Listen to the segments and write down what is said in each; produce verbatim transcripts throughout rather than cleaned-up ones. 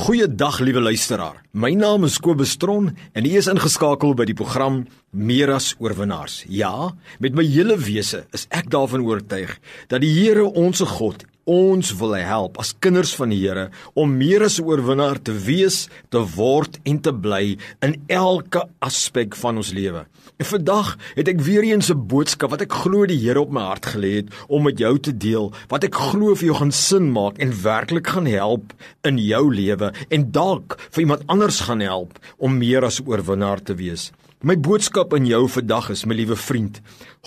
Goeiedag, liewe luisteraar. My naam is Kobus Tron en u is ingeskakel by die program Meer as Oorwinnaars. Ja, met my hele wese is ek daarvan oortuig dat die Here ons God ons wil help as kinders van die Here om meer as 'n oorwinnaar te wees, te word en te bly in elke aspek van ons lewe. En vandag het ek weer eens 'n boodskap wat ek glo die Here op my hart gelê het om met jou te deel, wat ek glo vir jou gaan sin maak en werklik gaan help in jou lewe en dalk vir iemand anders gaan help om meer as 'n oorwinnaar te wees. My boodskap aan jou vandag is, my liewe vriend,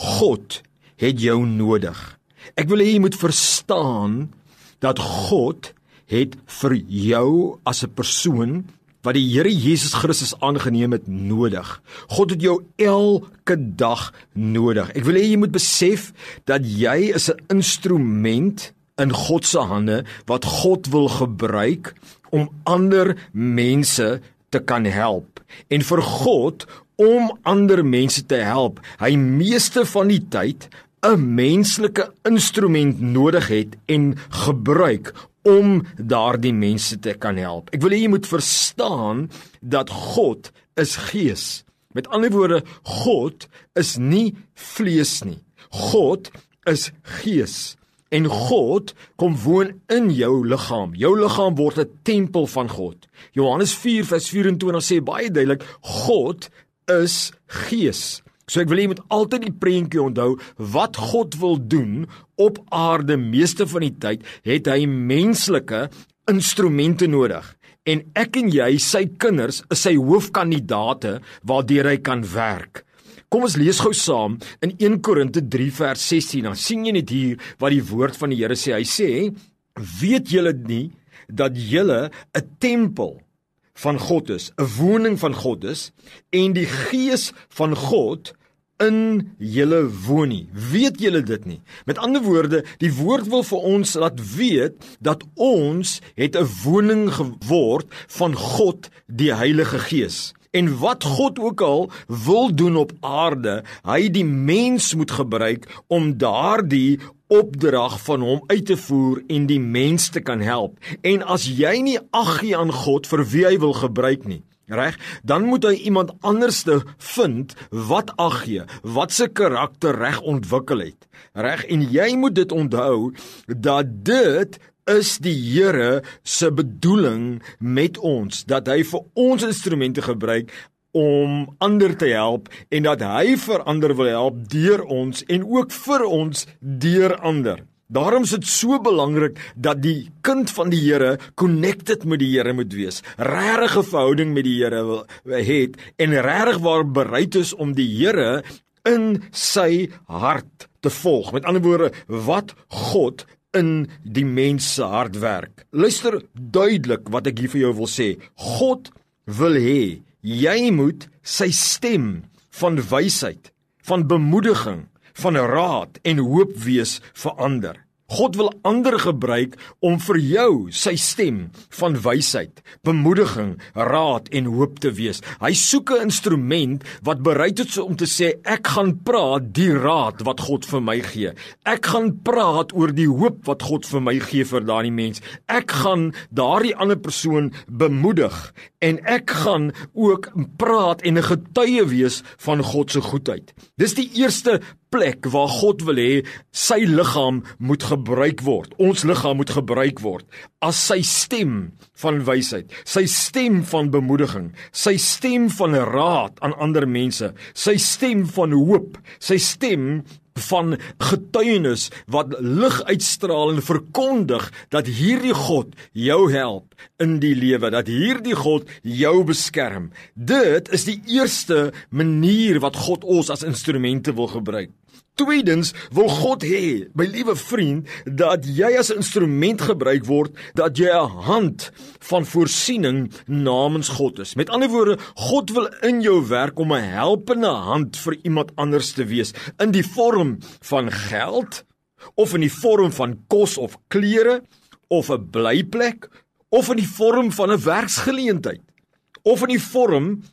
God het jou nodig. Ek wil hê jy moet verstaan dat God het vir jou as 'n persoon wat die Here Jesus Christus aangeneem het nodig. God het jou elke dag nodig. Ek wil hê jy moet besef dat jy is 'n instrument in God se hande wat God wil gebruik om ander mense te kan help. En vir God om ander mense te help, hy meeste van die tyd 'n menslike instrument nodig het en gebruik om daardie mense te kan help. Ek wil hê jy moet verstaan dat God is gees. Met ander woorde, God is nie vlees nie. God is gees. En God kom woon in jou liggaam. Jou liggaam word 'n tempel van God. Johannes vier vers vyf-en-twintig sê baie duidelik, God is gees. So ek wil hê jy moet altyd die prentjie onthou, wat God wil doen op aarde meeste van die tyd, het hy menslike instrumente nodig. En ek en jy, sy kinders, is sy hoofkandidate waardeur hy kan werk. Kom ons lees gou saam in Eerste Korinte drie vers sestien, dan sien jy net hier wat die woord van die Here sê. Hy sê, weet julle nie dat julle 'n tempel van God is, 'n woning van God is, en die gees van God in julle woon nie. Weet julle dit nie? Met ander woorde, die woord wil vir ons laat weet dat ons het 'n woning geword van God, die Heilige Gees. En wat God ook al wil doen op aarde, hy die mens moet gebruik om daardie opdrag van hom uit te voer en die mens te kan help. En as jy nie ag gee aan God vir wie hy wil gebruik nie, reg, dan moet hy iemand anderste vind wat ag gee, wat se karakter reg ontwikkel het. Reg, en jy moet dit onthou dat dit is die Here se bedoeling met ons, dat hy vir ons instrumente gebruik om ander te help en dat hy vir ander wil help deur ons en ook vir ons deur ander. Daarom is dit so belangrik dat die kind van die Here connected met die Here moet wees, regtig 'n verhouding met die Here wil het en regtig waar bereid is om die Here in sy hart te volg. Met ander woorde, wat God in die mens se hart werk. Luister duidelik wat ek hier vir jou wil sê. God wil hê jy moet sy stem van wysheid, van bemoediging, van raad en hoop wees vir ander. God wil ander gebruik om vir jou sy stem van wysheid, bemoediging, raad en hoop te wees. Hy soek 'n instrument wat bereid is om te sê, ek gaan praat die raad wat God vir my gee. Ek gaan praat oor die hoop wat God vir my gee vir daardie mens. Ek gaan daardie ander persoon bemoedig en ek gaan ook praat en 'n getuie wees van God se goedheid. Dis die eerste plek waar God wil hê sy liggaam moet gebruik word. Ons liggaam moet gebruik word as sy stem van wysheid, sy stem van bemoediging, sy stem van raad aan ander mense, sy stem van hoop, sy stem van getuienis wat lig uitstraal en verkondig dat hierdie God jou help in die lewe, dat hierdie God jou beskerm. Dit is die eerste manier wat God ons as instrumente wil gebruik. Tweedens wil God hê, my liewe vriend, dat jy as 'n instrument gebruik word, dat jy 'n hand van voorsiening namens God is. Met ander woorde, God wil in jou werk om 'n helpende hand vir iemand anders te wees, in die vorm van geld, of in die vorm van kos of klere, of 'n blyplek, of in die vorm van 'n werksgeleentheid, of in die vorm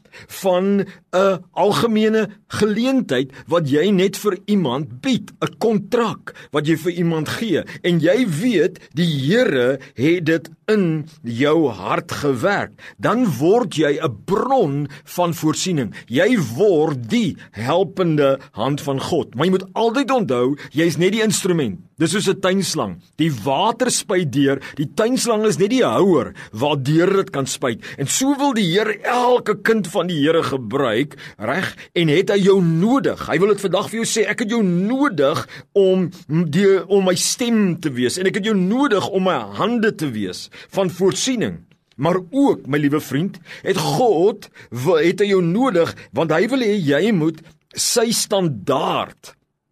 van 'n algemene geleentheid wat jy net vir iemand bied, 'n kontrak wat jy vir iemand gee, en jy weet die Here het dit in jou hart gewerk, dan word jy 'n bron van voorsiening. Jy word die helpende hand van God. Maar jy moet altyd onthou, jy is net die instrument. Dis soos 'n tuinslang. Die water spuit deur, die tuinslang is net die houer waardeur dit kan spuit. En so wil die Here elke kind van die Here gebruik, reg? En het hy jou nodig. Hy wil dit vandag vir jou sê, ek het jou nodig om die, om my stem te wees, en ek het jou nodig om my hande te wees van voorsiening. Maar ook, my liewe vriend, het God het hy jou nodig, want hy wil hê jy moet sy standaard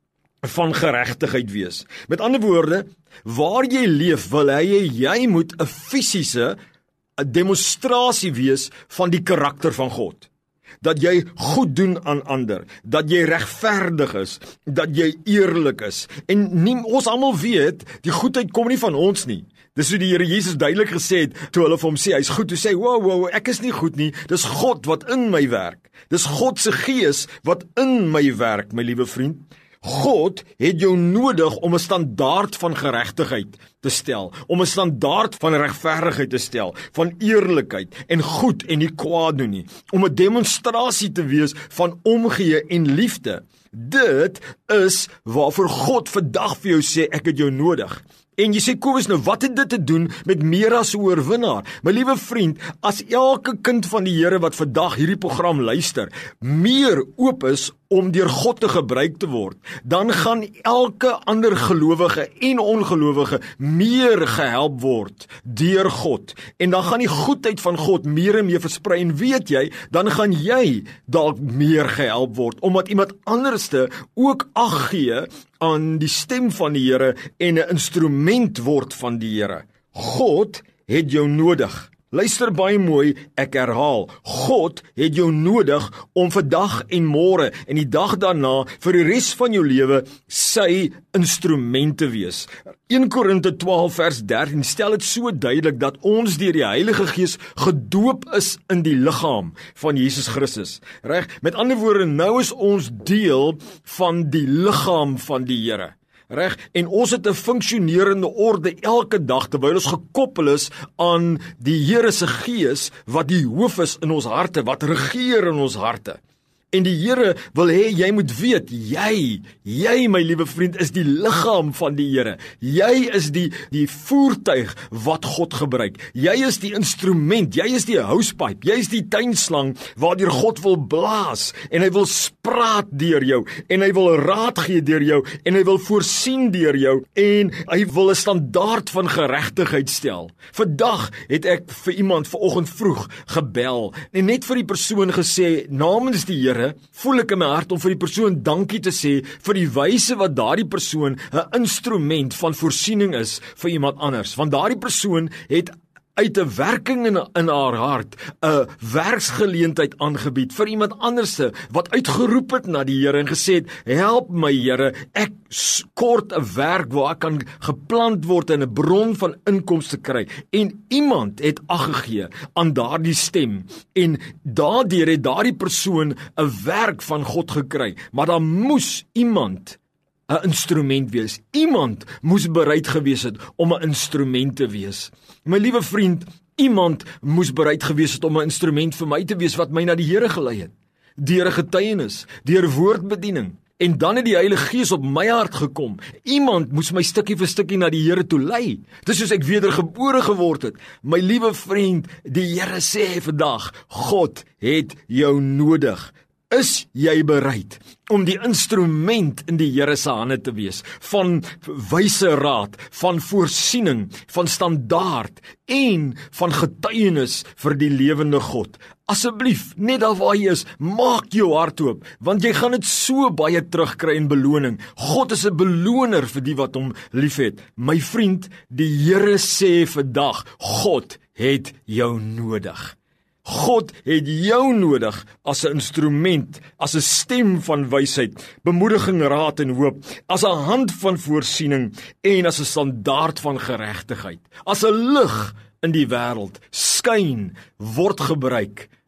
van geregtigheid wees. Met ander woorde, waar jy leef, wil hy hê jy moet 'n fisiese 'n demonstrasie wees van die karakter van God. Dat jy goed doen aan ander, dat jy regverdig is, dat jy eerlik is. En nie, ons almal weet, die goedheid kom nie van ons nie. Dis hoe die Here Jesus duidelik gesê het, toe hulle vir hom sê, hy's goed, toe sê hy, wow, wow, ek is nie goed nie, dis God wat in my werk. Dis God se gees wat in my werk, my liewe vriend. God het jou nodig om 'n standaard van geregtigheid te stel, om 'n standaard van regverdigheid te stel, van eerlikheid en goed en nie kwaad doen nie, om 'n demonstrasie te wees van omgee en liefde. Dit is waarvoor God vandag vir jou sê, ek het jou nodig. En jy sê, Kobus, nou wat het dit te doen met meer as 'n oorwinnaar? My liewe vriend, as elke kind van die Here wat vandag hierdie program luister, meer oop is om deur God te gebruik te word, dan gaan elke ander gelowige en ongelowige meer gehelp word deur God. En dan gaan die goedheid van God meer en meer versprei, en weet jy, dan gaan jy dalk meer gehelp word, omdat iemand anderste ook ag gee aan die stem van die Here en 'n instrument word van die Here. God het jou nodig. Luister baie mooi, ek herhaal, God het jou nodig om vandag en môre en die dag daarna vir die res van jou lewe sy instrument te wees. Eerste Korinte twaalf vers dertien stel dit so duidelik dat ons deur die Heilige Gees gedoop is in die liggaam van Jesus Christus. Reg? Met ander woorde, nou is ons deel van die liggaam van die Here. Reg, en ons het 'n funksionerende orde elke dag terwyl ons gekoppel is aan die Here se Gees wat die hoof is in ons harte, wat regeer in ons harte. En die Here wil hê jy moet weet, jy, jy my liewe vriend is die liggaam van die Here. Jy is die die voertuig wat God gebruik. Jy is die instrument, jy is die housepipe, jy is die tuinslang waardeur God wil blaas en hy wil spraak deur jou en hy wil raad gee deur jou en hy wil voorsien deur jou en hy wil 'n standaard van geregtigheid stel. Vandag het ek vir iemand vanoggend vroeg gebel en net vir die persoon gesê, namens die Here voel ek in my hart om vir die persoon dankie te sê vir die wyse wat daardie persoon 'n instrument van voorsiening is vir iemand anders. Want daardie persoon het uit 'n werking in, in haar hart 'n werksgeleentheid aangebied vir iemand anderste wat uitgeroep het na die Here en gesê het, help my Here, ek kort 'n werk waar ek kan geplant word en 'n bron van inkomste kry. En iemand het ag gegee aan daardie stem en daardeur het daardie persoon 'n werk van God gekry. Maar daar moes iemand 'n instrument wees. Iemand moes bereid gewees het om 'n instrument te wees. My liewe vriend, iemand moes bereid gewees het om 'n instrument vir my te wees wat my na die Here gelei het. Deur 'n getuienis, deur woordbediening. En dan het die Heilige Gees op my hart gekom. Iemand moes my stukkie vir stukkie na die Here toe lei. Dis soos ek wedergebore geword het. My liewe vriend, die Here sê vandag, God het jou nodig. Is jy bereid om die instrument in die Here se hande te wees, van wyse raad, van voorsiening, van standaard en van getuienis vir die lewende God? Asseblief, net daar waar jy is, maak jou hart oop, want jy gaan dit so baie terugkry in beloning. God is 'n beloner vir die wat hom liefhet. My vriend, die Here sê vandag, God het jou nodig. God het jou nodig as 'n instrument, as 'n stem van wysheid, bemoediging, raad en hoop, as 'n hand van voorsiening en as 'n standaard van geregtigheid. As 'n lig in die wêreld, skyn, word gebruik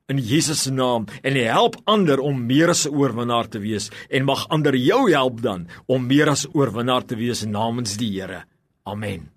in Jesus se naam en help ander om meer as 'n oorwinnaar te wees en mag ander jou help dan om meer as 'n oorwinnaar te wees namens die Here. Amen.